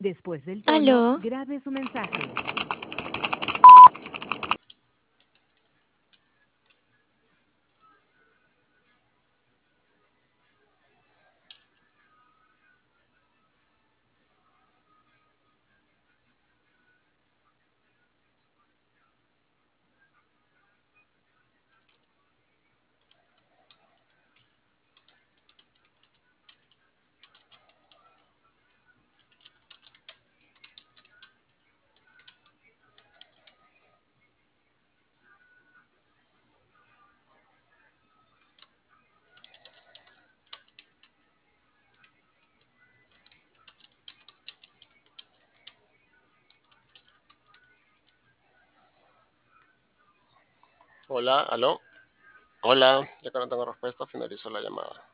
Después del tono, Aló, grabe su mensaje. Hola, aló. Hola, ya que no tengo respuesta, finalizo la llamada.